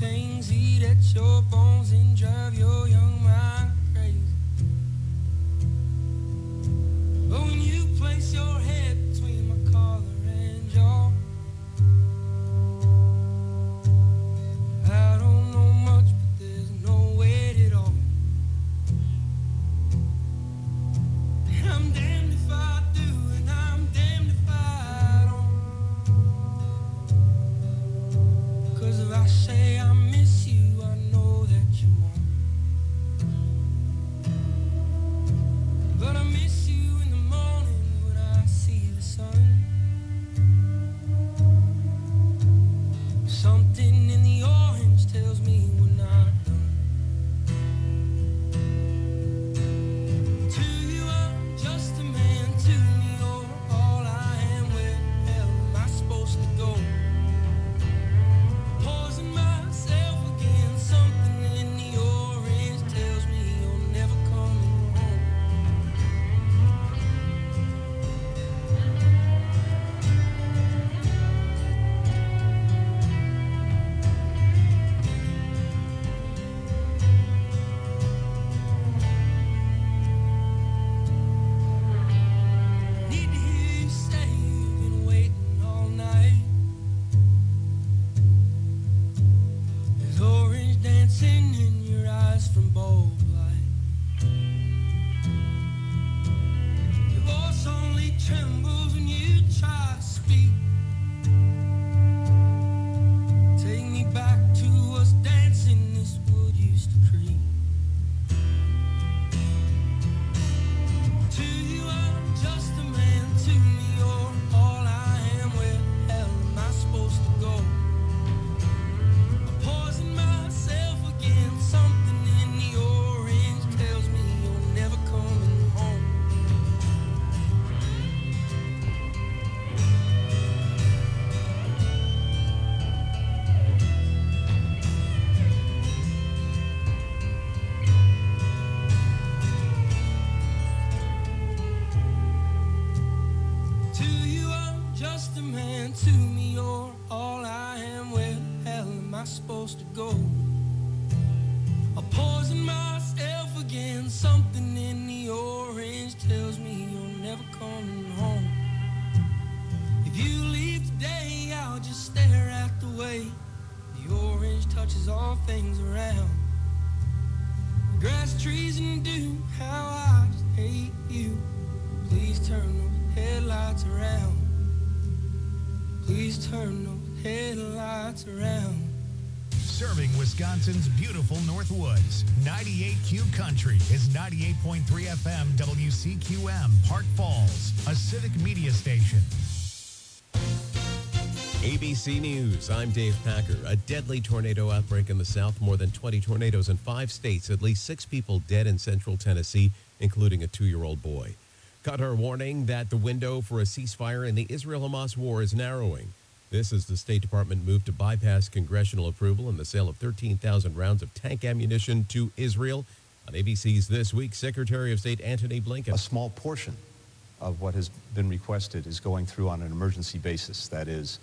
things eat at your bones and drive your young mind crazy. But when you place your head between my collar and jaw, I don't know much, but there's no weight at all. And I'm damned if I do, and I'm damned if I don't. 'Cause if I say I miss you, I know that you won't. But I miss you in the morning when I see the sun. Something in the orange tells me we're not done. To you I'm just a man, to me you're all I am. Where the hell am I supposed to go? Poison myself again, something in the orange tells me you're never coming home. Need to hear you say you've been waiting all night. There's orange dancing in your eyes from bulb light. Your voice only trembles when you try to speak. Take me back to us dancing this wood used to creep. To you I'm just a man, to me you're all I am. Where the hell am I supposed to go? I poison myself again, something in the orange tells me you're never coming home. To you I'm just a man, to me you're all I am. Where the hell am I supposed to go? I poison myself again, something in the orange tells me you're never coming home. If you leave today, I'll just stare at the way the orange touches all things around. Grass, trees, and dew, how I just hate you. Please turn those headlights around. Please turn those headlights around. Serving Wisconsin's beautiful Northwoods. 98Q Country is 98.3 FM WCQM, Park Falls, a civic media station. ABC News, I'm Dave Packer. A deadly tornado outbreak in the south, more than 20 tornadoes in 5 states, at least 6 people dead in central Tennessee, including a 2-year-old boy. Qatar warning that the window for a ceasefire in the Israel-Hamas war is narrowing. This is the State Department move to bypass congressional approval in the sale of 13,000 rounds of tank ammunition to Israel. On ABC's This Week, Secretary of State Antony Blinken. A small portion of what has been requested is going through on an emergency basis. That is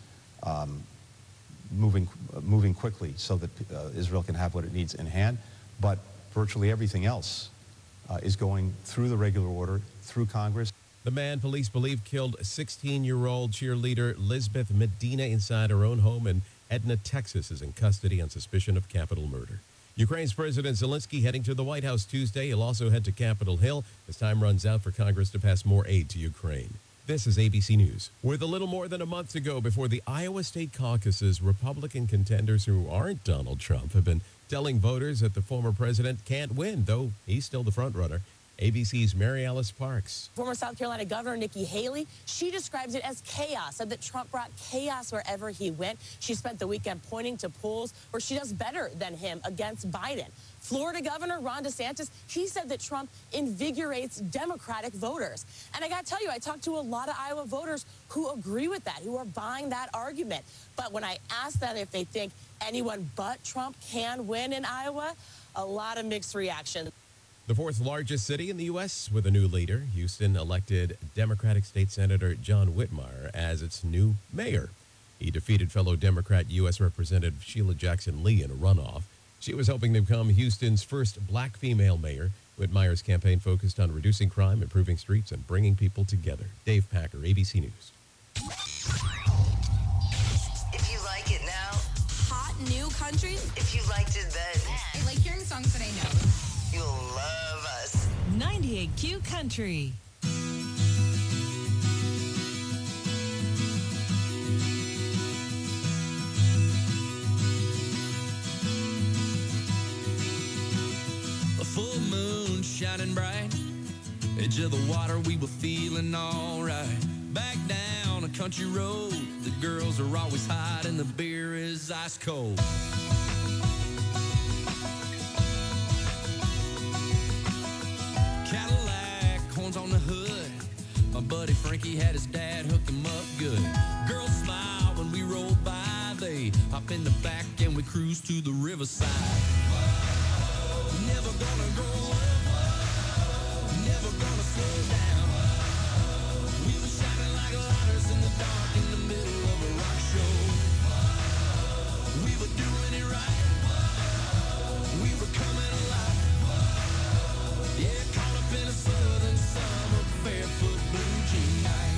moving quickly so that Israel can have what it needs in hand. But virtually everything else is going through the regular order, through Congress. The man police believe killed 16-year-old cheerleader Lisbeth Medina inside her own home in Edna, Texas, is in custody on suspicion of capital murder. Ukraine's President Zelensky heading to the White House Tuesday. He'll also head to Capitol Hill as time runs out for Congress to pass more aid to Ukraine. This is ABC News. With a little more than a month to go before the Iowa state caucuses, Republican contenders who aren't Donald Trump have been telling voters that the former president can't win, though he's still the front runner. ABC's Mary Alice Parks. Former South Carolina Governor Nikki Haley, she describes it as chaos, said that Trump brought chaos wherever he went. She spent the weekend pointing to polls where she does better than him against Biden. Florida Governor Ron DeSantis, he said that Trump invigorates Democratic voters. And I got to tell you, I talked to a lot of Iowa voters who agree with that, who are buying that argument. But when I asked them if they think anyone but Trump can win in Iowa, a lot of mixed reaction. The fourth largest city in the U.S. with a new leader, Houston elected Democratic State Senator John Whitmire as its new mayor. He defeated fellow Democrat U.S. Representative Sheila Jackson Lee in a runoff. She was hoping to become Houston's first black female mayor. Whitmire's campaign focused on reducing crime, improving streets, and bringing people together. Dave Packer, ABC News. If you like it now, hot new country. if you liked it then, I like hearing songs that I know. you'll love us. 98Q Country. A full moon shining bright, edge of the water, we were feeling all right. Back down a country road, the girls are always hot and the beer is ice cold. Cadillac, horns on the hood, my buddy Frankie had his dad hook him up good. Girls smile when we roll by, they hop in the back and we cruise to the riverside. Never gonna grow up, never gonna slow down. We were shining like lighters in the dark in the middle of a rock show. We were doing it right, we were coming alive. Yeah, caught up in a southern summer, barefoot blue jean night.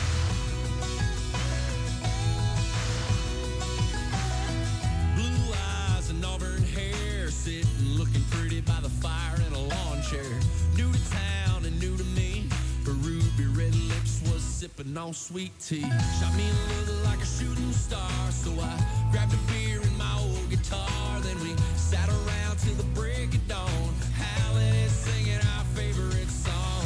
Blue eyes and auburn hair, sitting looking pretty by the fire in a lawn chair. New to town and new to me, her ruby red lips was sipping on sweet tea. Shot me a look like a shooting star, so I grabbed a beer and my old guitar. Then we sat around till the break of dawn, howling and singing our favorite song.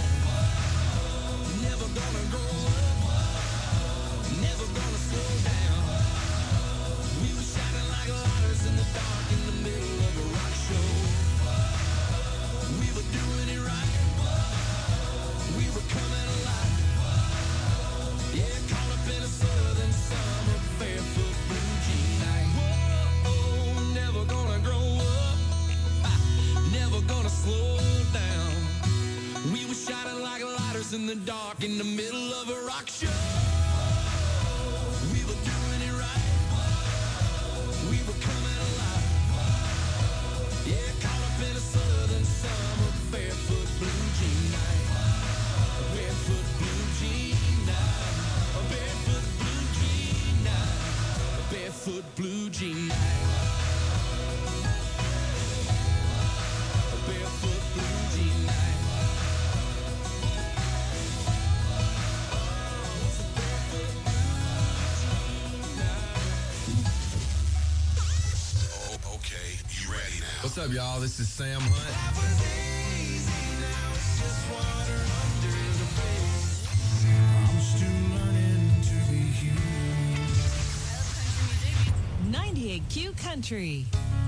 Never gonna grow up, never gonna slow down. We were shining like lighters in the dark in the middle of a rock show. We were doing it right, we were coming alive. Yeah, caught up in a southern summer, barefoot blue jean night. Whoa, never gonna grow up, never gonna slow down. We were shining like lighters in the dark in the middle of a rock show. We were doing it right, we were coming alive. Yeah, caught up in a southern summer, barefoot blue jean night. A barefoot blue jean night. A barefoot blue jean night. A barefoot blue jean night. A barefoot blue jean night. Oh, okay, you ready now? What's up, y'all? This is Sam Hunt. I'm still learning to be human. 98Q Country.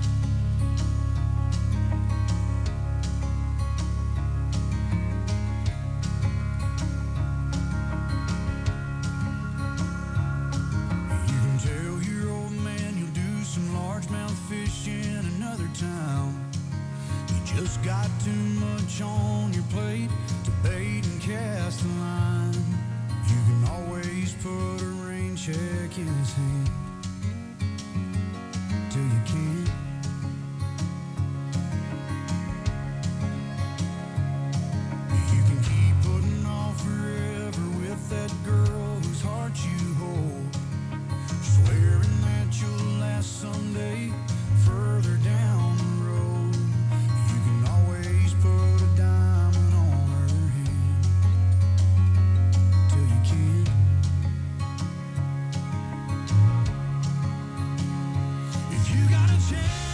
You can tell your old man you'll do some largemouth fish in another town. You just got too much on your plate to bait and cast a line. You can always put a rain check in his hand till you can't. You can keep putting off forever with that girl whose heart you hold, swearing that you'll last someday further down the road. You can always put a diamond on her hand till you can't. If you got a chance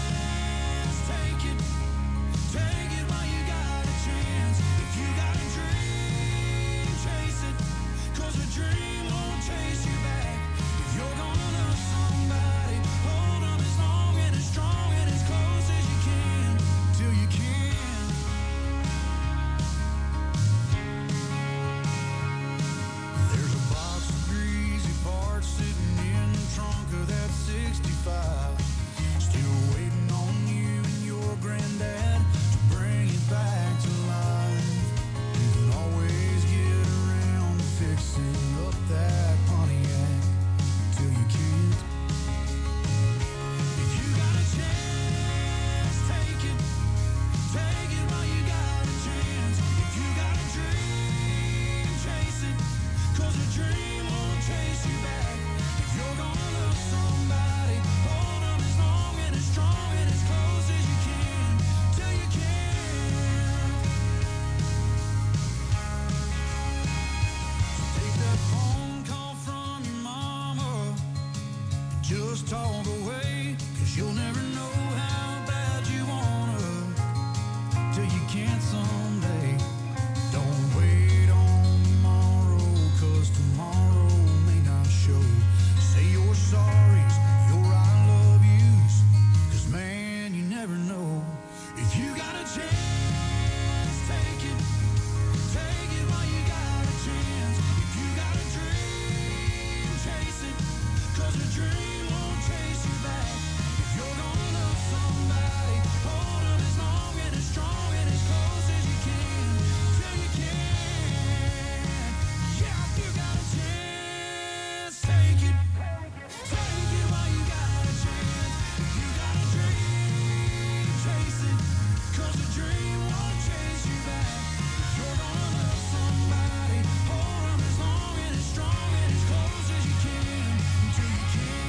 can someday. Don't wait on tomorrow, 'cause tomorrow may not show. Say your sorries, your I love yous, 'cause man, you never know. If you got a chance, take it. Take it while you got a chance. If you got a dream, chase it, 'cause a dream won't chase you back. If you're gonna love somebody, hold them as long and as strong and as close as you can, till you can. Yeah, if you got a chance, take it. Take it while you got a chance. If you got a dream, chase it, 'cause a dream won't chase you back. If you're gonna love somebody, hold them as long and as strong and as close as you can, until you can.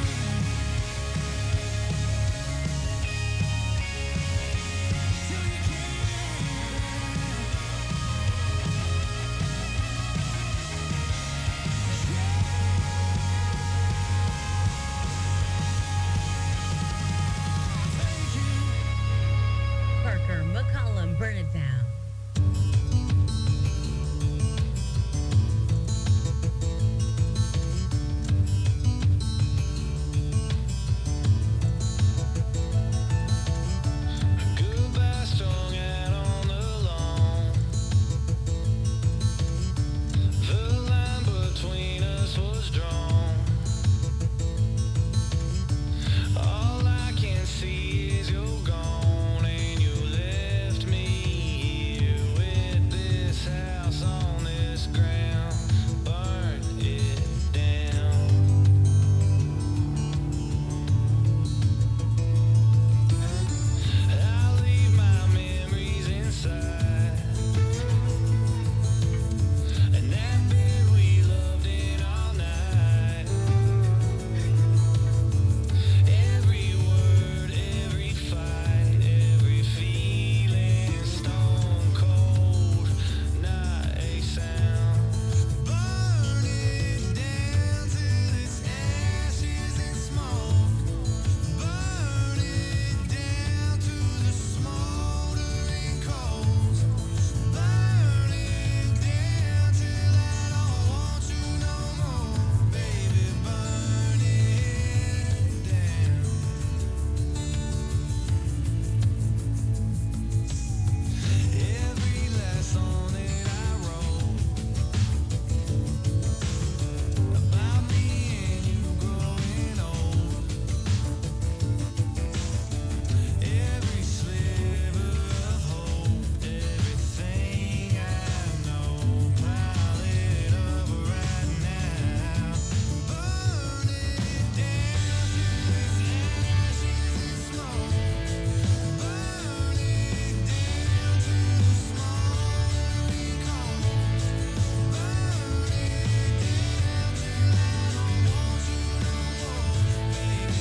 Till you can. Parker McCollum, Burn It Down. Goodbye strung out on the lawn. The line between us was drawn. All I can see is you're gone, and you left me here with this house on this ground. Burn it down. I'll leave my memories inside, and that bed we loved in all night. Every word, every fight, every feeling, stone cold, not a sound. Burn it down till it's ashes and smoke. Burn it down to the smoldering coals. Burn it down till I don't want you no more, baby. Burn it down. Every last song that I wrote about me and you growing old. Every sliver of hope, everything I know, pile it up right now. Burn it down till it's ashes and smoke. Burn it down to the smoldering coals. Burn it down till I don't want you no more, baby.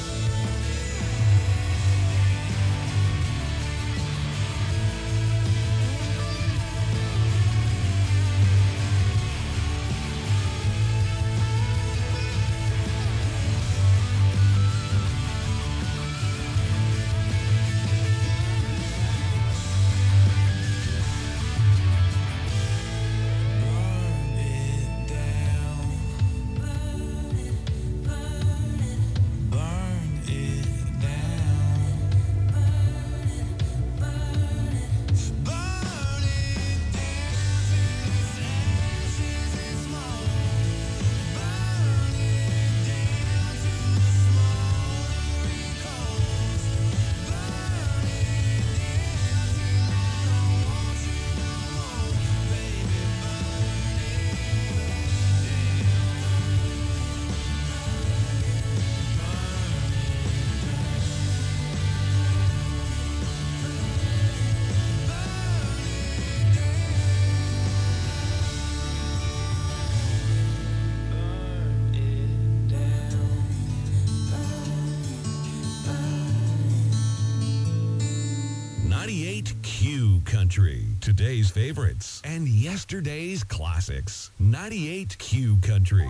Burn it down. Burn it down. Burn it down till it's ashes and smoke. Burn it down to the smoldering coals. Burn it down till I don't want you no more, baby. Burn it down. 98 Q Country. Today's favorites and yesterday's classics. 98 Q Country.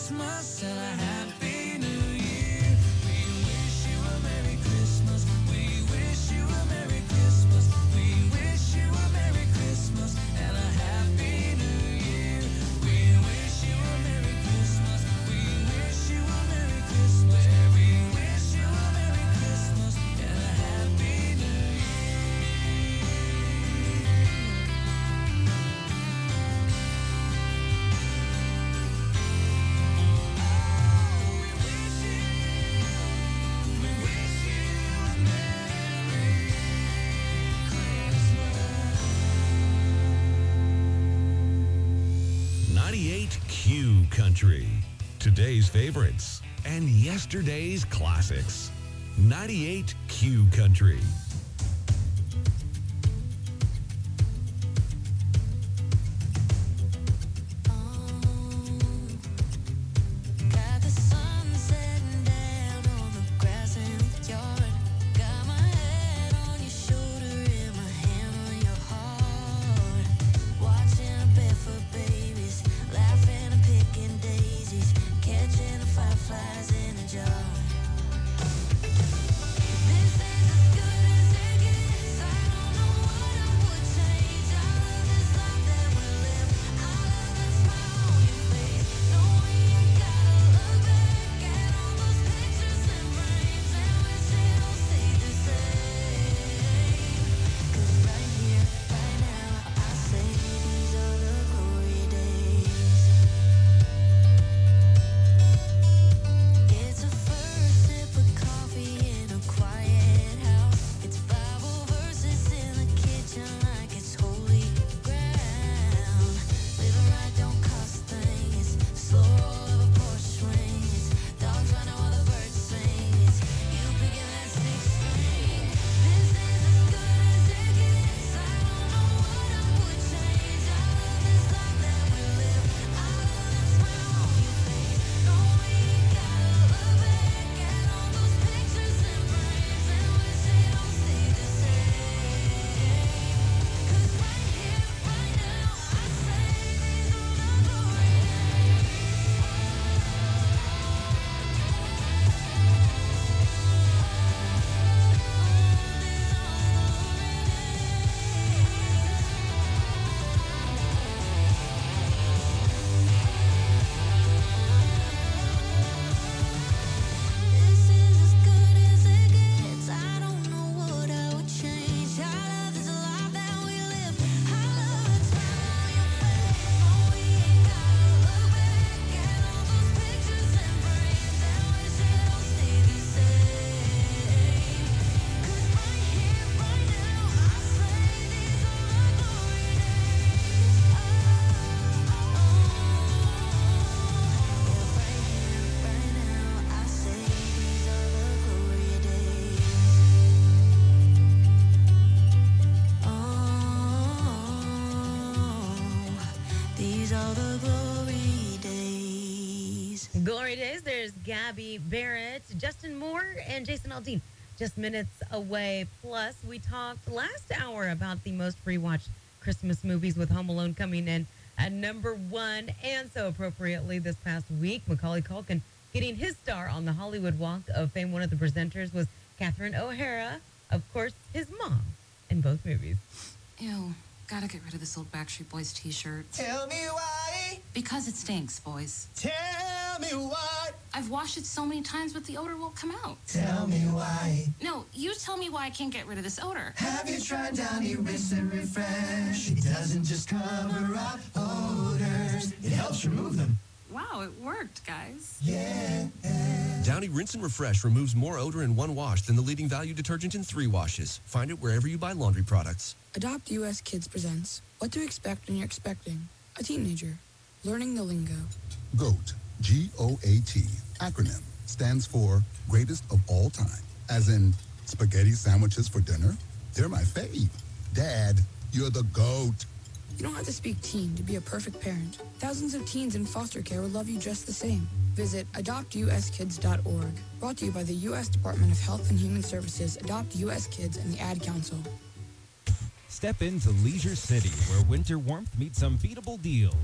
Christmas and a Happy New Year. We wish you a Merry Christmas. We wish you a Merry Christmas. We wish you a Merry Christmas and a Happy New Year. We wish you a Merry Christmas. We wish you a Merry Christmas. We wish you a Merry Christmas and a Happy New Year. We wish you a Merry Christmas. 98 Q Country. Today's favorites and yesterday's classics. 98 Q Country. Got the sun setting down on the grass in the yard. Got my head on your shoulder and my hand on your heart. Watching barefoot babies, laughing and picking daisies, catching the fireflies in a jar. This is as good as it gets. I don't know what I would change. I love this life that we live. I love the smile on your face. Knowing you gotta look back at all those pictures and frames and wish it all stayed the same. 'Cause right here, right now, I say these are the glory days. It's a first sip of coffee in a quiet house. It's Bible verses in the kitchen like it's holy ground. Living right don't cost a thing. It's slow roll of a Porsche swing. It's dogs running while the birds sing. It's you picking that six string. This is as good as it gets. I don't know what I would change. I love this life that we live. I love the smile on your face. Knowing you gotta look back at all those pictures and frames and wish it all stayed the same. 'Cause right here, right now, I say these are the glory days. This is as good as it gets. I don't know what I would change. I love this life that we live. I love the smile on your face. Knowing you gotta look back at all those pictures and frames and wish it all stayed the same. 'Cause right here, right now, I say these are the glory days. Right here, right now, I say these are the glory days. These are the glory days. Glory days. There's Gabby Barrett, Justin Moore, and Jason Aldean. Just minutes away. Plus, we talked last hour about the most rewatched Christmas movies, with Home Alone coming in at number one. And so appropriately, this past week, Macaulay Culkin getting his star on the Hollywood Walk of Fame. One of the presenters was Catherine O'Hara, of course, his mom in both movies. Ew, gotta get rid of this old Backstreet Boys t-shirt. Tell me why. Because it stinks, boys. Tell me why. I've washed it so many times, but the odor won't come out. Tell me why. No, you tell me why I can't get rid of this odor. Have you tried Downy Rinse and Refresh? It doesn't just cover up odors, it helps remove them. Wow, it worked, guys. Yeah. Downy Rinse and Refresh removes more odor in one wash than the leading value detergent in 3 washes. Find it wherever you buy laundry products. Adopt US Kids presents What to Expect When You're Expecting a Teenager. Learning the lingo. GOAT, G-O-A-T, acronym, stands for Greatest of All Time. As in, spaghetti sandwiches for dinner? They're my fave. Dad, you're the GOAT. You don't have to speak teen to be a perfect parent. Thousands of teens in foster care will love you just the same. Visit adoptuskids.org. Brought to you by the U.S. Department of Health and Human Services, Adopt U.S. Kids, and the Ad Council. Step into Leisure City, where winter warmth meets unbeatable deals.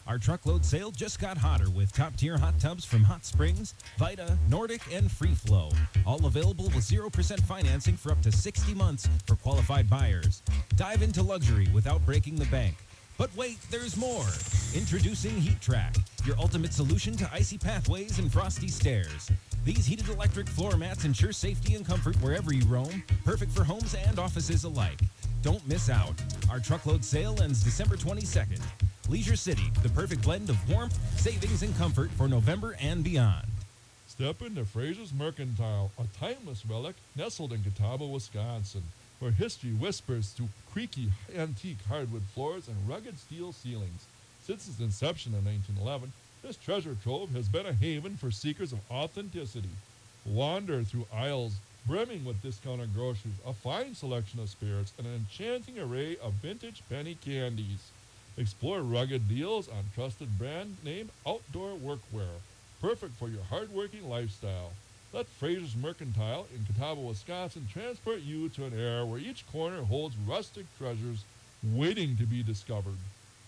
Our truckload sale just got hotter with top-tier hot tubs from Hot Springs, Vita, Nordic, and Free Flow. All available with 0% financing for up to 60 months for qualified buyers. Dive into luxury without breaking the bank. But wait, there's more. Introducing Heat Track, your ultimate solution to icy pathways and frosty stairs. These heated electric floor mats ensure safety and comfort wherever you roam, perfect for homes and offices alike. Don't miss out. Our truckload sale ends December 22nd. Leisure City, the perfect blend of warmth, savings, and comfort for November and beyond. Step into Fraser's Mercantile, a timeless relic nestled in Catawba, Wisconsin, where history whispers through creaky antique hardwood floors and rugged steel ceilings. Since its inception in 1911, this treasure trove has been a haven for seekers of authenticity. Wander through aisles brimming with discounted groceries, a fine selection of spirits, and an enchanting array of vintage penny candies. Explore rugged deals on trusted brand name outdoor workwear, perfect for your hardworking lifestyle. Let Fraser's Mercantile in Catawba, Wisconsin transport you to an era where each corner holds rustic treasures waiting to be discovered.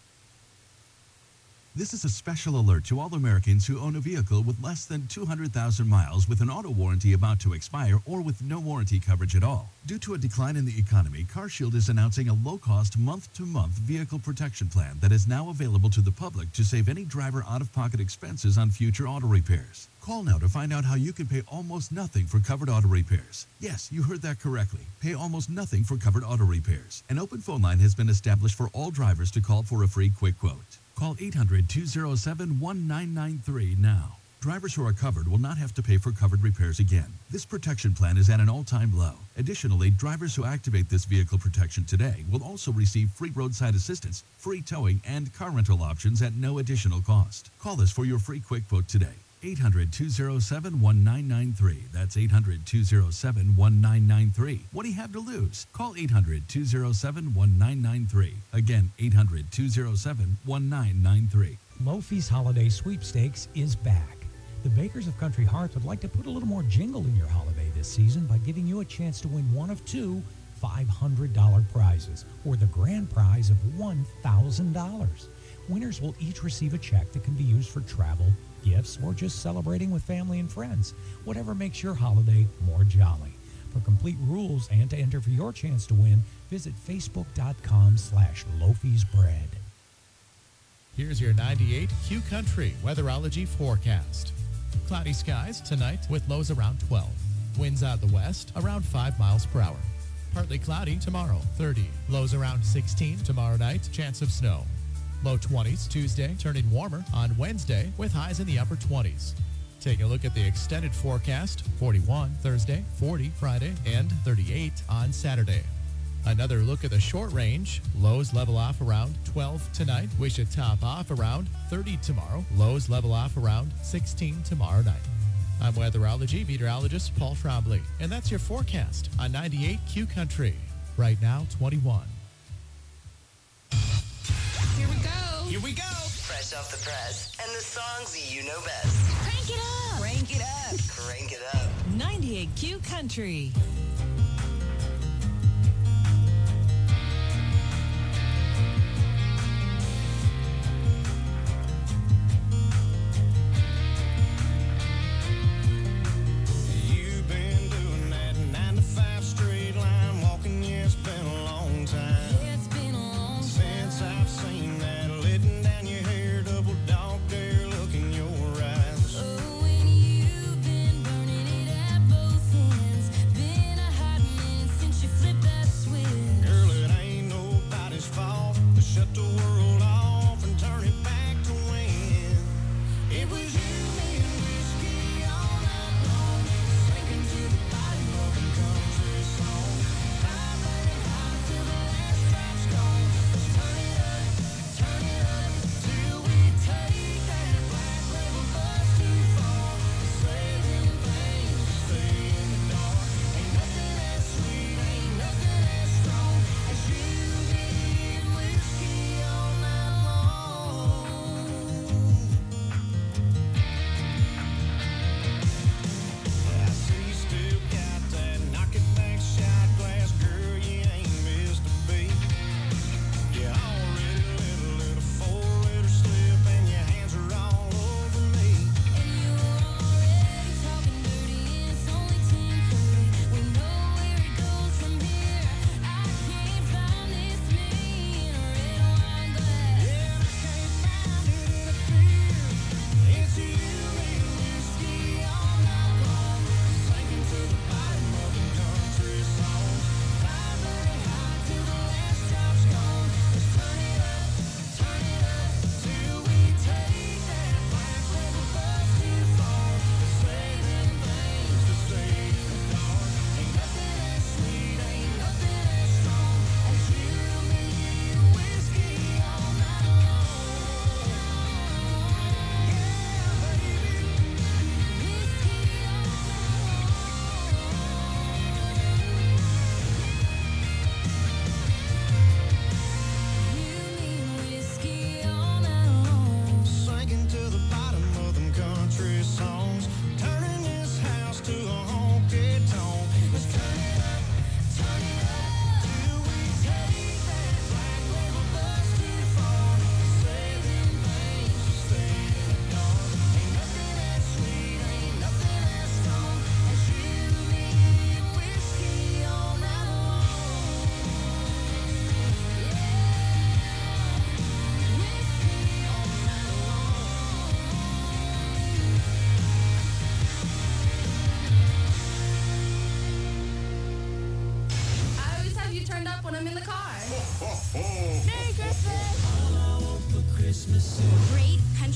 This is a special alert to all Americans who own a vehicle with less than 200,000 miles with an auto warranty about to expire or with no warranty coverage at all. Due to a decline in the economy, CarShield is announcing a low-cost month-to-month vehicle protection plan that is now available to the public to save any driver out-of-pocket expenses on future auto repairs. Call now to find out how you can pay almost nothing for covered auto repairs. Yes, you heard that correctly. Pay almost nothing for covered auto repairs. An open phone line has been established for all drivers to call for a free quick quote. Call 800-207-1993 now. Drivers who are covered will not have to pay for covered repairs again. This protection plan is at an all-time low. Additionally, drivers who activate this vehicle protection today will also receive free roadside assistance, free towing, and car rental options at no additional cost. Call us for your free quick quote today. 800-207-1993. That's 800-207-1993. What do you have to lose? Call 800-207-1993. Again, 800-207-1993. Lofi's Holiday Sweepstakes is back. The Bakers of Country Hearts would like to put a little more jingle in your holiday this season by giving you a chance to win one of two $500 prizes, or the grand prize of $1,000. Winners will each receive a check that can be used for travel, gifts, or just celebrating with family and friends. Whatever makes your holiday more jolly. For complete rules and to enter for your chance to win, visit facebook.com/LofisBread. Here's your 98 Q Country weatherology forecast. Cloudy skies tonight with lows around 12. Winds out of the west around 5 miles per hour. Partly cloudy tomorrow, 30. Lows around 16 tomorrow night, chance of snow. Low 20s Tuesday, turning warmer on Wednesday with highs in the upper 20s. Take a look at the extended forecast, 41 Thursday, 40 Friday, and 38 on Saturday. Another look at the short range. Lows level off around 12 tonight. We should top off around 30 tomorrow. Lows level off around 16 tomorrow night. I'm weatherology meteorologist Paul Trombley, and that's your forecast on 98 Q Country. Right now, 21. Here we go. Here we go. Fresh off the press. And the songs you know best. Crank it up. Crank it up. Crank it up. 98 Q Country.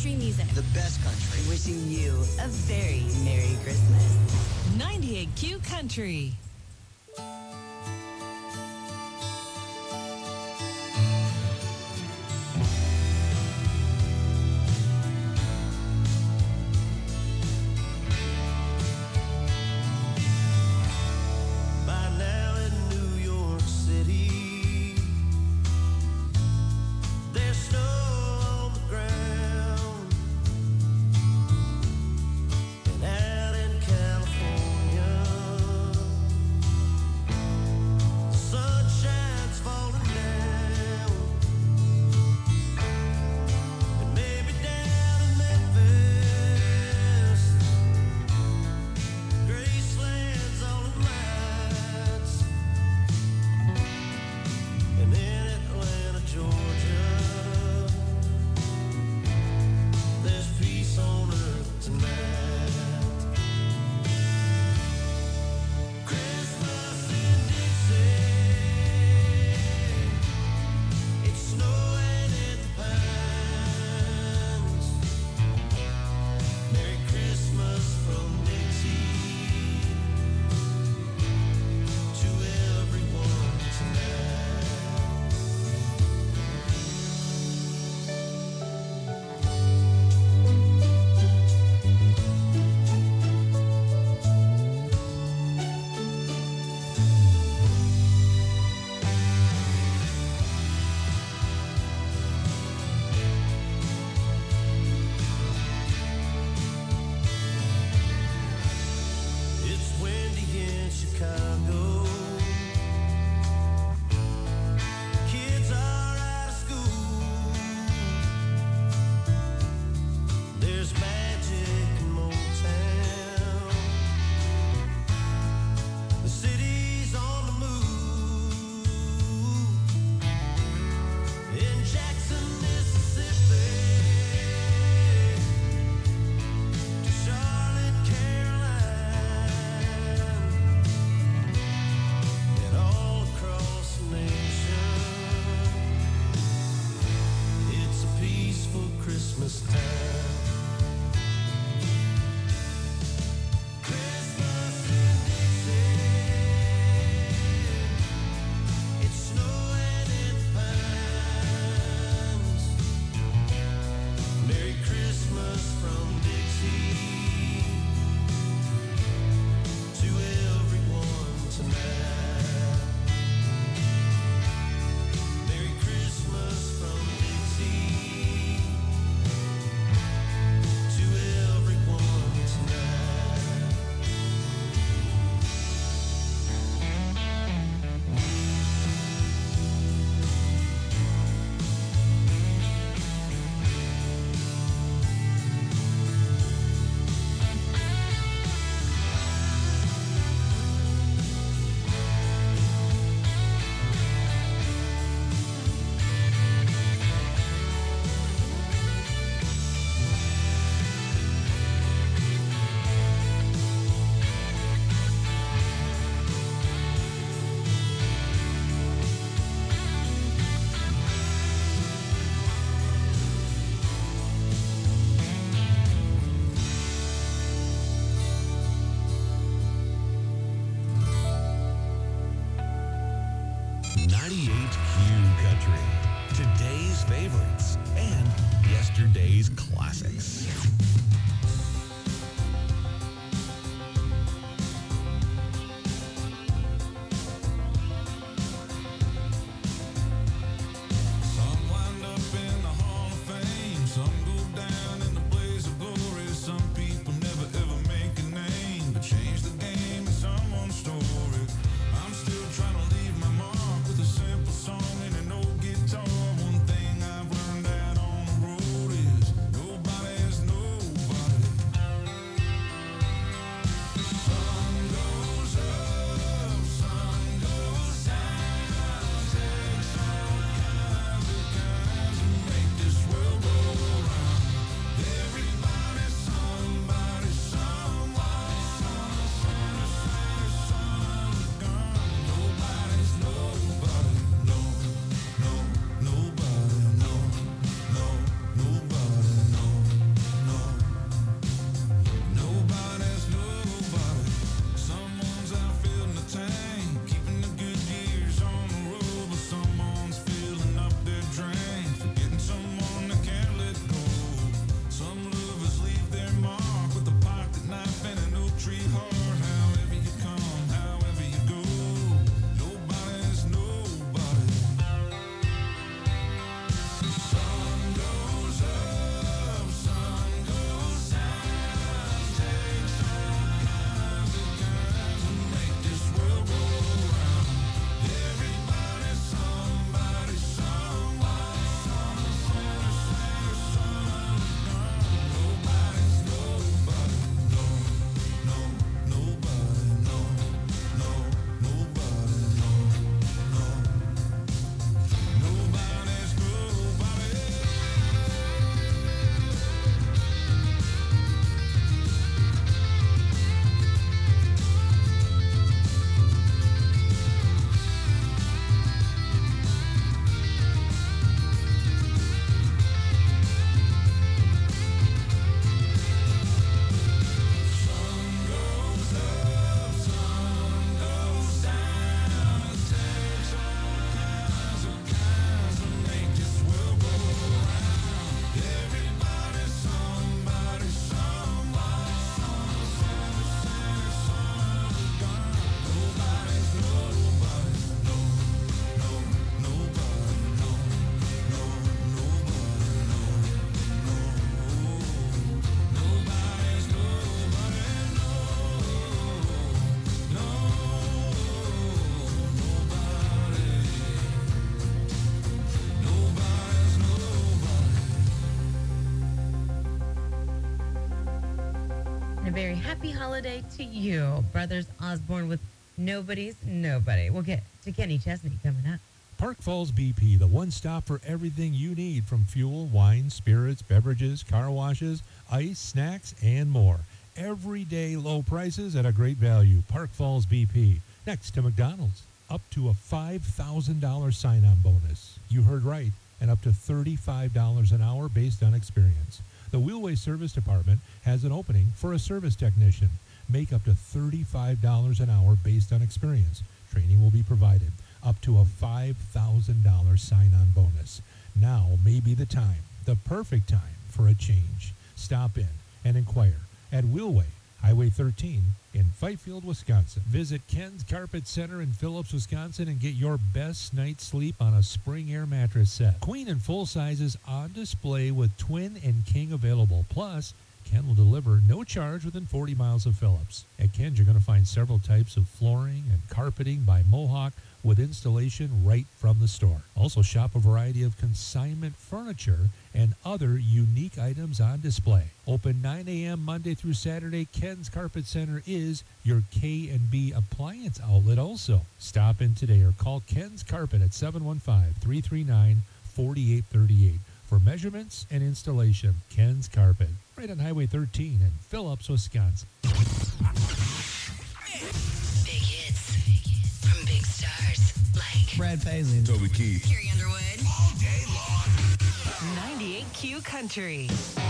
country music. The best country. Wishing you a very Merry Christmas. 98Q Country. By now in New York City, there's snow on the ground. And out in California, the sunshine's falling down. And maybe down in Memphis, Graceland's all in lights. And in Atlanta, Georgia, there's peace on earth tonight. Christmas in Dixie, it's snowing in the pines. Merry Christmas from Dixie to everyone tonight. It's windy in Chicago. Kids are out of school. There's magic in Motown. The city's on the move. In Jackson, Mississippi, to Charlotte, Carolina, and all across the nation, it's a peaceful Christmas time. Christmas in Dixie, it's snowing in the pines. Merry Christmas from Dixie to everyone tonight. Merry Christmas from Dixie to everyone tonight. Country. Today's favorites and yesterday's classics. Some wind up in the Hall of Fame, some go down in the blaze of glory. Some people never ever make a name, but change the game in someone's story. I'm still trying to leave my mark with a simple song and an old guitar. One thing I've learned out on the road is nobody has a very happy holiday to you. Brothers Osborne with Nobody's Nobody. We'll get to Kenny Chesney coming up. Park Falls BP, the one stop for everything you need from fuel, wine, spirits, beverages, car washes, ice, snacks, and more. Everyday low prices at a great value. Park Falls BP, next to McDonald's. Up to a $5,000 sign-on bonus. You heard right, and up to $35 an hour based on experience. The Wheelway Service Department has an opening for a service technician. Make up to $35 an hour based on experience. Training will be provided. Up to a $5,000 sign-on bonus. Now may be the time, the perfect time for a change. Stop in and inquire at Wheelway, Highway 13 in Fifield, Wisconsin. Visit Ken's Carpet Center in Phillips, Wisconsin and get your best night's sleep on a Spring Air mattress set. Queen and full sizes on display with twin and king available. Plus, Ken will deliver no charge within 40 miles of Phillips. At Ken's, you're going to find several types of flooring and carpeting by Mohawk with installation right from the store. Also shop a variety of consignment furniture and other unique items on display. Open 9 a.m. Monday through Saturday, Ken's Carpet Center is your K&B appliance outlet also. Stop in today or call Ken's Carpet at 715-339-4838 for measurements and installation. Ken's Carpet, right on Highway 13 in Phillips, Wisconsin. Big hits from big stars like Brad Paisley, Toby Keith, Carrie Underwood. all day long. 98Q Country.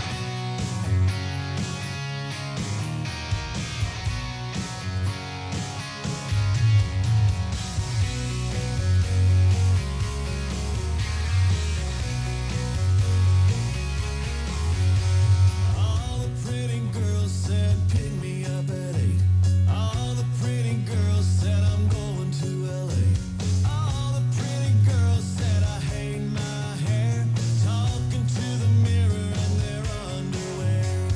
All the pretty girls said pick me up at 8. All the pretty girls said I'm going to LA. All the pretty girls said I hate my hair. Talking to the mirror in their underwear.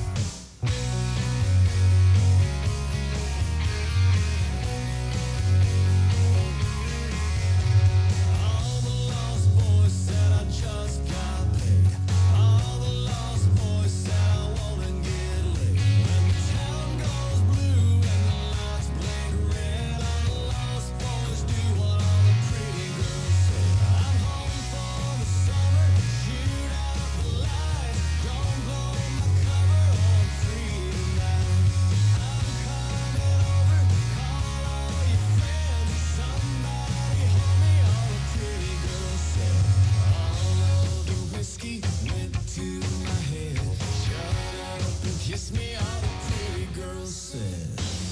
All the lost boys said I just got paid. All the lost boys said I wanna get laid. When the town goes blue and the lights blink red, all the lost boys do what all the pretty girls say. I'm home for the summer, shoot out the lights. Don't blow my cover, I'm free tonight. I'm coming over, call all your friends. Somebody hold me, all the pretty girls said. All of the whiskey went to my head. Shut up and kiss me, all the pretty girls said.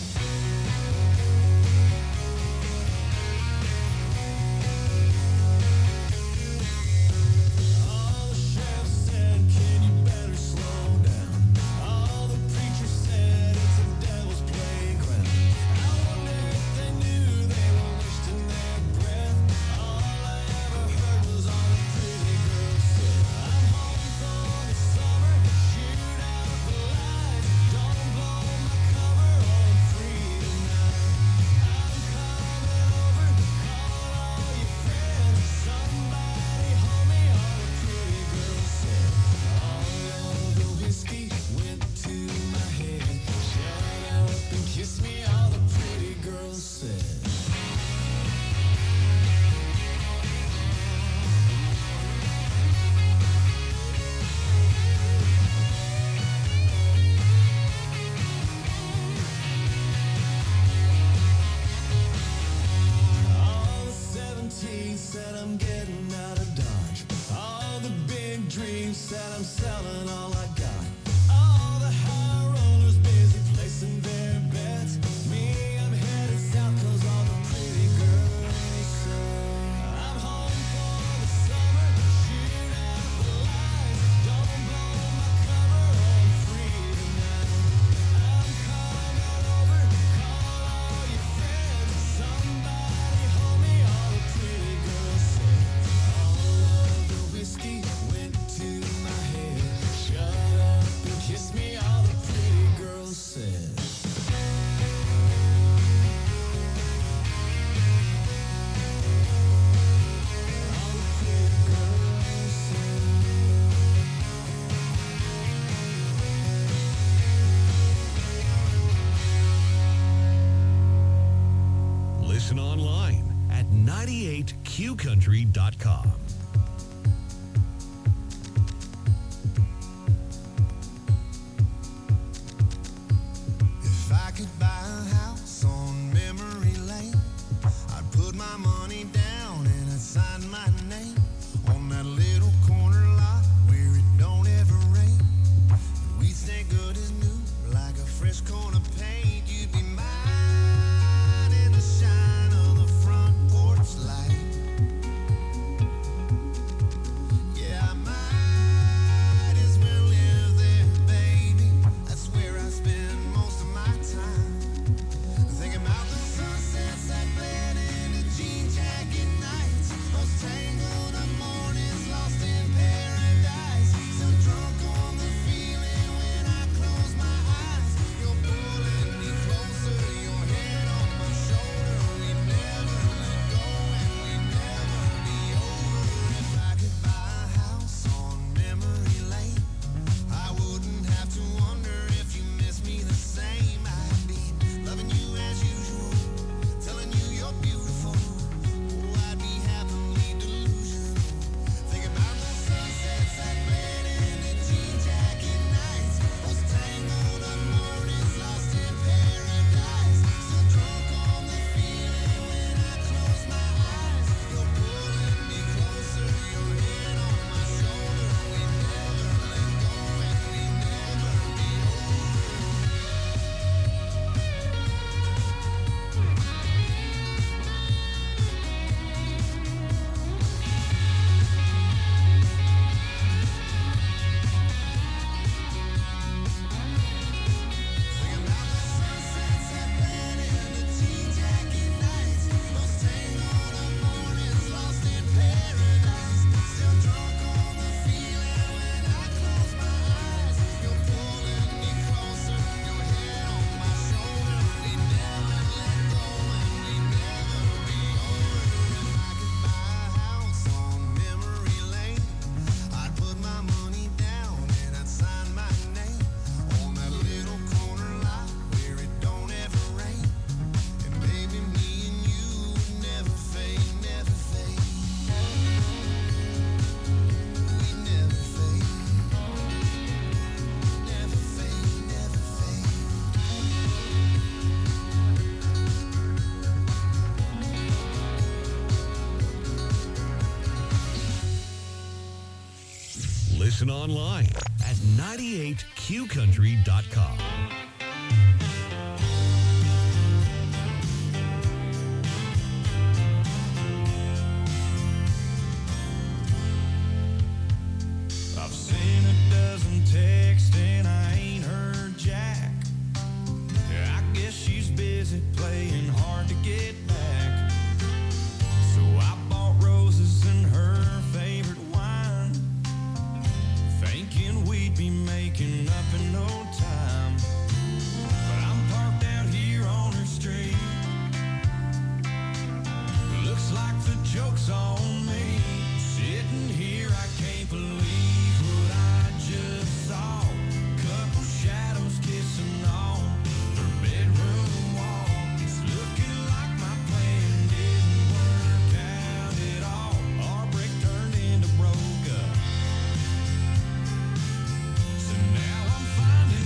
All the sheriff said, can you better slow down? All the preachers said, it's a devil's playground. I wonder if they knew they were wasting their breath. All I ever heard was all the pretty girls said. I'm home for the summer, shoot out the lights. Don't blow my cover, I'm free tonight. I'm coming over, call all your friends. Somebody hold me, all the pretty girls said. All of the whiskey went to my head. Shut up and kiss me, all the pretty girls said. All the 17 said I'm getting out of Dodge. All the big dreams said I'm selling all I got. All the high rollers busy placing their bets. Me, I'm headed south 'cause all the pretty girls say. I'm home for the summer, shoot out the lights. Don't blow my cover, I'm free tonight. I'm coming over, call all your friends. Somebody hold me, all the pretty girls said. All of the whiskey went to my head. Shut up 98QCountry.com. If I could buy a house on memory lane, I'd put my money down and I'd sign my name on that little corner lot where it don't ever rain. And we'd stay good as new, like a fresh coat of paint. You'd be mine in the shine of the front porch light. Yeah, I might as well live there, baby. That's where I spend most of my time. Thinking about the sunsets that bled into jean jacket nights, those tangled up mornings lost in paradise. Still drunk on the feeling when I close my eyes. You're pulling me closer, your head on my shoulder. We never let go and we never be over. If I could buy a house on memory lane, I wouldn't have to wonder if you miss me the same. I'd be loving you as usual, telling you you're beautiful. Oh, I'd be happily delusional. Think about the sunsets that bled into jean jacket nights, those tangled up mornings lost in paradise. Still drunk on the feeling when I close my eyes. You're pulling me closer, your head on my shoulder. We never let go and we never be over. Think about the sunsets that bled into jean jacket nights, those tangled up mornings lost in paradise. Still drunk on the feeling when I close my eyes. You're pulling me closer, your head on my shoulder. We never let go and we never be over. If I could buy a house on memory lane, I'd put my money down and I'd sign my name on that little corner lot where it don't ever rain. And baby, me and you would never fade, never fade. We never fade. Never fade, never fade. Listen online at 98QCountry.com. I've seen a dozen texts and I ain't heard Jack. I guess she's busy playing hard to get back. So I bought roses and her favorite wine, thinking we'd be making up in no time. But I'm parked out here on her street. Looks like the joke's on me. Sitting here, I can't believe what I just saw. Couple shadows kissing on her bedroom wall. It's looking like my plan didn't work out at all. Our break turned into broke up. So now I'm finding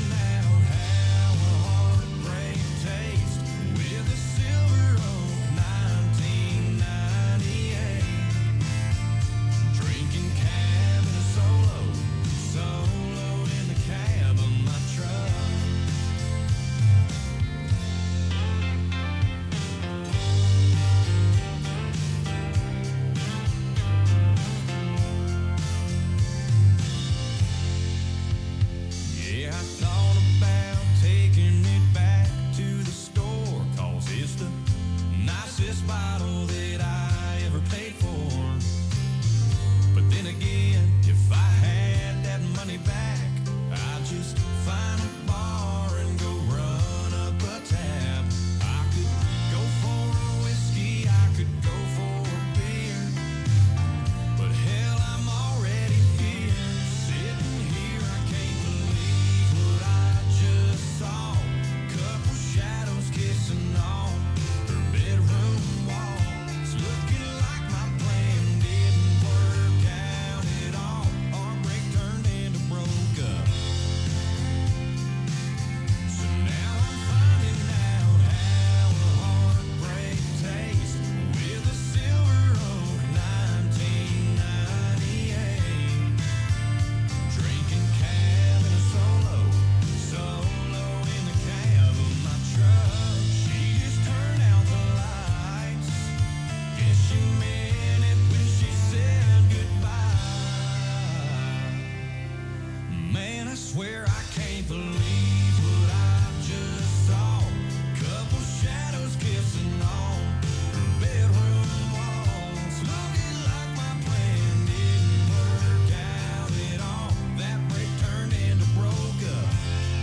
Swear I can't believe what I just saw. Couple shadows kissing on her bedroom walls. Looking like my plan didn't work out at all. That break turned into broke up.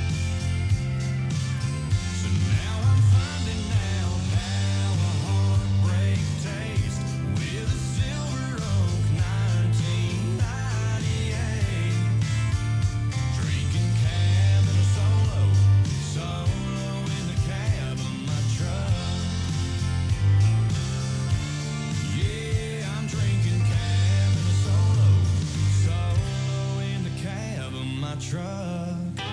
So now I'm finding out how a heartbreak tastes with a Silver Oak 1998. Drinking cab in a solo in the cab of my truck. Yeah, I'm drinking cab in a solo in the cab of my truck.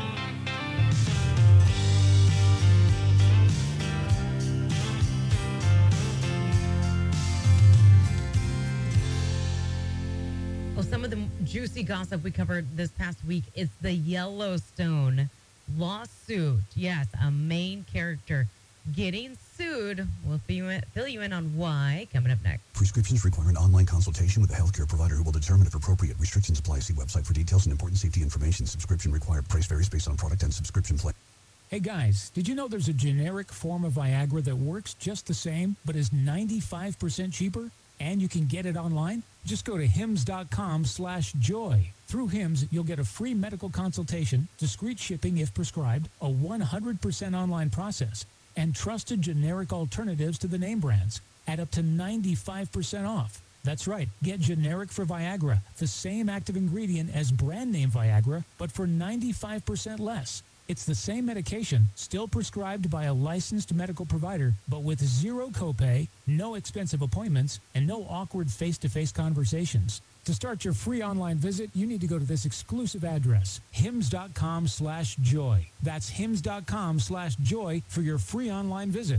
Well, some of the juicy gossip we covered this past week is the Yellowstone lawsuit. Yes, a main character getting sued. We'll fill you in on why coming up next. Prescriptions require an online consultation with a healthcare provider who will determine if appropriate. Restrictions apply. See website for details and important safety information. Subscription required. Price varies based on product and subscription plan. Hey guys, did you know there's a generic form of Viagra that works just the same but is 95% cheaper? And you can get it online? Just go to hims.com/joy. Through Hims, you'll get a free medical consultation, discreet shipping if prescribed, a 100% online process, and trusted generic alternatives to the name brands at up to 95% off. That's right. Get generic for Viagra, the same active ingredient as brand name Viagra, but for 95% less. It's the same medication, still prescribed by a licensed medical provider, but with zero copay, no expensive appointments, and no awkward face-to-face conversations. To start your free online visit, you need to go to this exclusive address, hims.com/joy. That's hims.com/joy for your free online visit.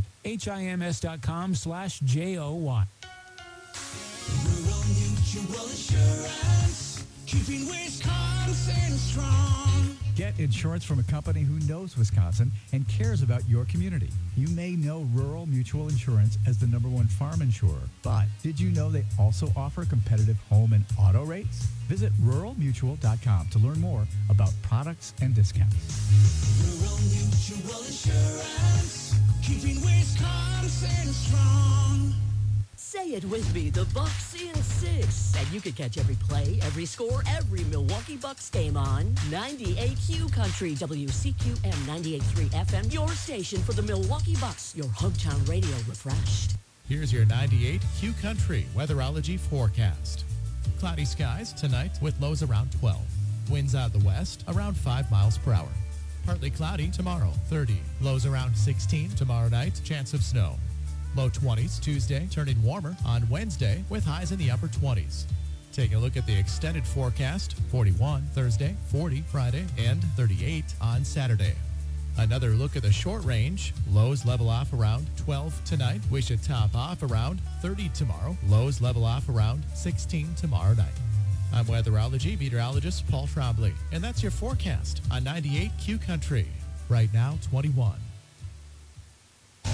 HIMS.com/JOY. Rural Mutual Insurance, keeping Wisconsin strong. Get insurance from a company who knows Wisconsin and cares about your community. You may know Rural Mutual Insurance as the #1 farm insurer, but did you know they also offer competitive home and auto rates? Visit ruralmutual.com to learn more about products and discounts. Rural Mutual Insurance, keeping Wisconsin strong. Say it with me, the Bucks in 6. And you can catch every play, every score, every Milwaukee Bucks game on 98Q Country, WCQM 98.3 FM, your station for the Milwaukee Bucks, your hometown radio refreshed. Here's your 98Q Country weatherology forecast. Cloudy skies tonight with lows around 12. Winds out of the west around 5 miles per hour. Partly cloudy tomorrow, 30. Lows around 16 tomorrow night, chance of snow. Low 20s Tuesday, turning warmer on Wednesday with highs in the upper 20s. Taking a look at the extended forecast, 41 Thursday, 40 Friday, and 38 on Saturday. Another look at the short range. Lows level off around 12 tonight. We should top off around 30 tomorrow. Lows level off around 16 tomorrow night. I'm weatherology meteorologist Paul Trombley, and that's your forecast on 98Q Country. Right now, 21. I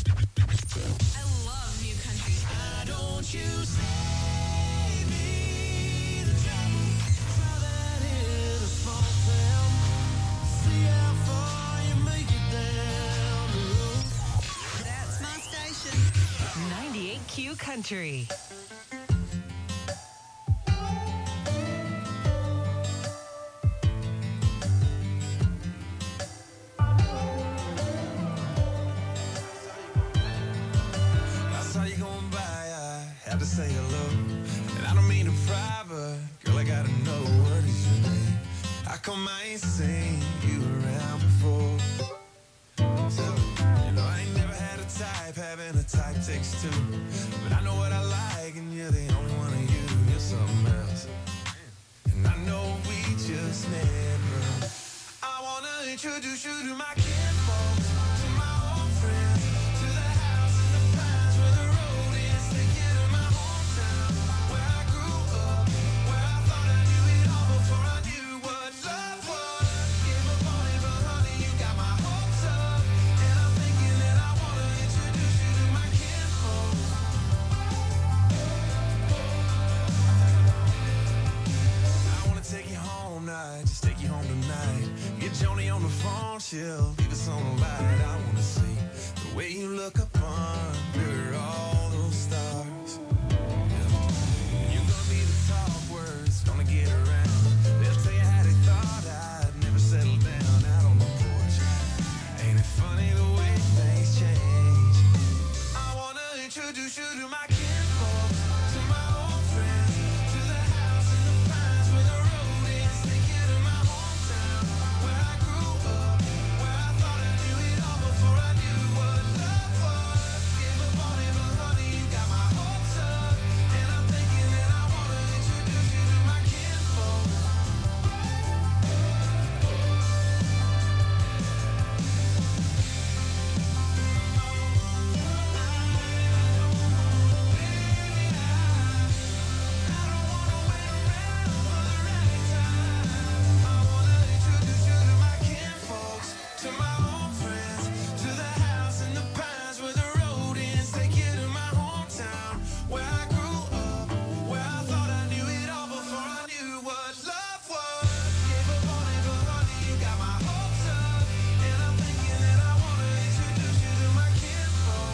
love New Country. Why don't you save me the trouble? Try that in a small town. See how far you make it down the road. That's my station. 98Q Country. To say hello, and I don't mean to pry, but girl, I gotta know what is your name. How come I ain't seen you around before? So, you know, I ain't never had a type, having a type takes two. But I know what I like, and you're the only one of you. You're something else, and I know we just never. I wanna introduce you to my kinfolk, to my old friends, to the house in the pines where the road is. Take you to my hometown, where I grew up, where I thought I knew it all before I knew what love was. Give up on it, but honey, you got my hopes up, and I'm thinking that I wanna introduce you to my kinfolk. I wanna take you home night, just take you home tonight. Get Joni on the phone, she'll leave us on the light. I wanna see the way you look up under all those stars. Yeah. You're gonna be the talk words, gonna get around. They'll tell you how they thought I'd never settle down out on the porch. Ain't it funny the way things change? I wanna introduce you to my kinfolk, to my old friends, to the house in the pines where the road is. Take you to my hometown, where I grew up, where I thought I knew it all before I knew what love was. Give up on it, but honey, you got my hopes up, and I'm thinking that I wanna introduce you to my kinfolk. To my old friends, to the house in the pines where the road ends. Take you to my hometown, where I grew up, where I thought I knew it all before I knew what love was. Gave up on it, but honey, you got my hopes up, and I'm thinking that I wanna introduce you to my kinfolk.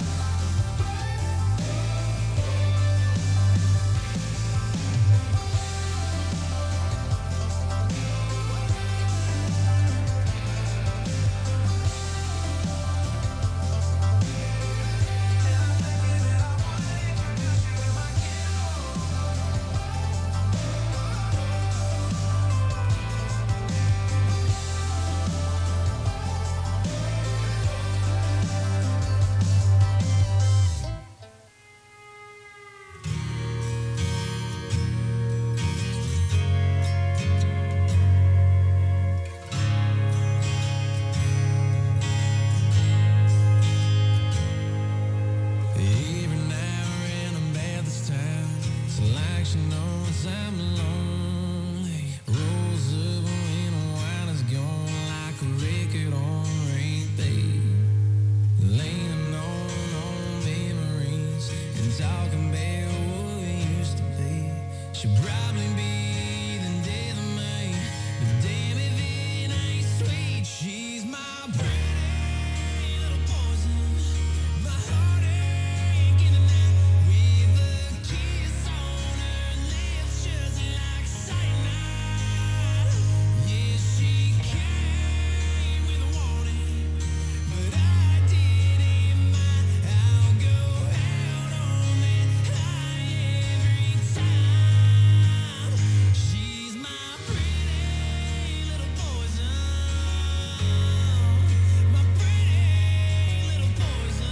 Even now in a Methodist town, it's like she knows I'm lonely. Rolls up when the wine is gone like a record on repeat. Leaning on memories and talking about what we used to be. She'd probably be the death of me, but damn if it ain't sweet. She's my pretty little poison, my heartache in the night, with a kiss on her lips just like cyanide. Yeah, she came with a warning, but I didn't mind. I'll go out on that high every time. She's my pretty little poison, my pretty little poison.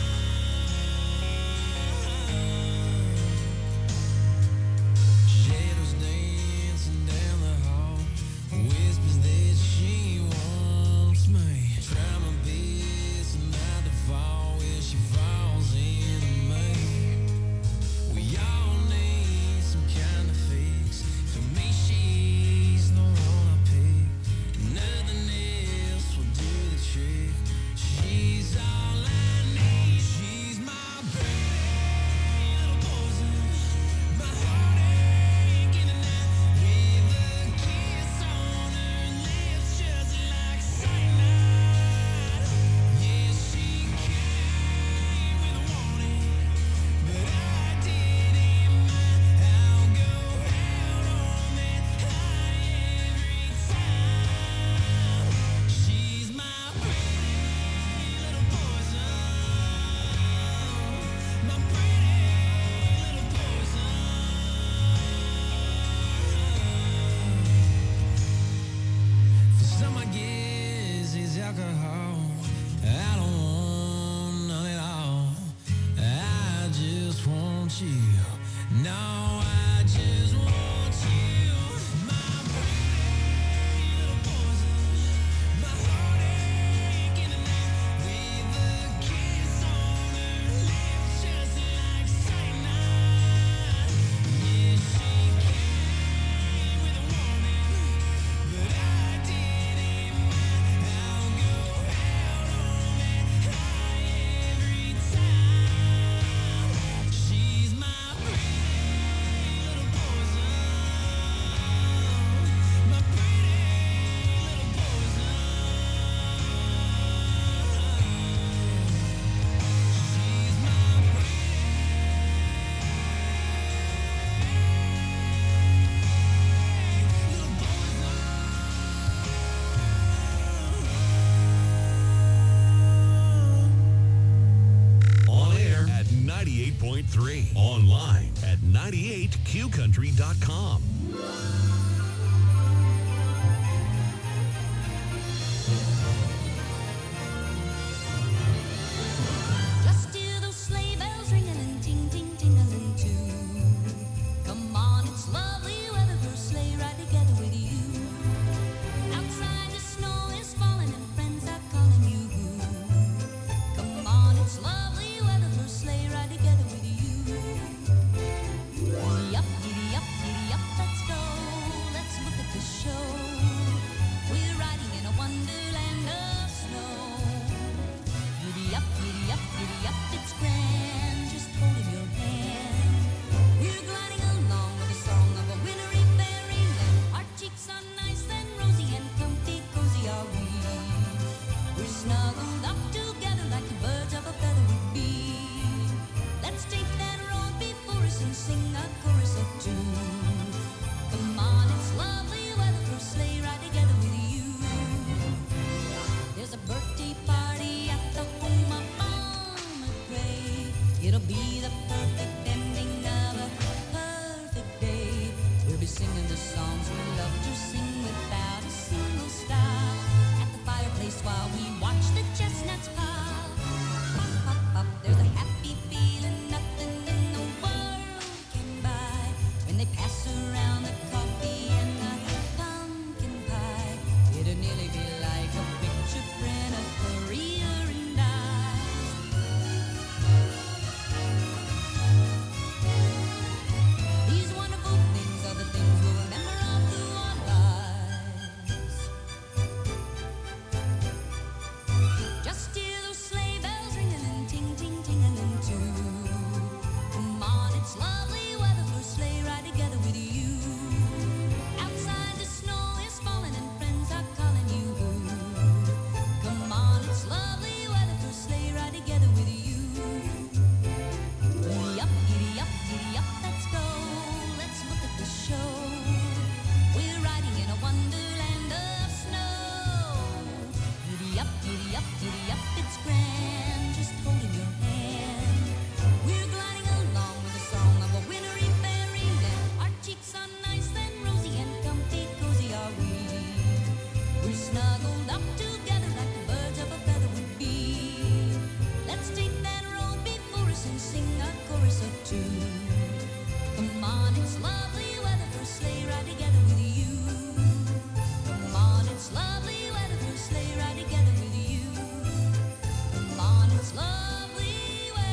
Shadows dancing down the hall, whispers that she wants me. Try my best not to fall when she falls into me. We all need some kind of fix. For me, she's the one I pick. Nothing else will do the trick. She's all I need. She's my pretty little poison, my heartache in the night, with a kiss on her lips just like cyanide. Yeah, she came with a warning, but I didn't mind. I'll go out on that high every time. She's my pretty little poison, my pretty little poison. For some, I guess it's alcohol. I don't want none at all. I just want you. No, I just want you. My pretty little poison, my heartache in the night, with a kiss on her lips just like cyanide. Yeah, she came with a warning, but I didn't mind. I'll go out on that high every time. She's my pretty little poison. 98.3. Online at 98qcountry.com.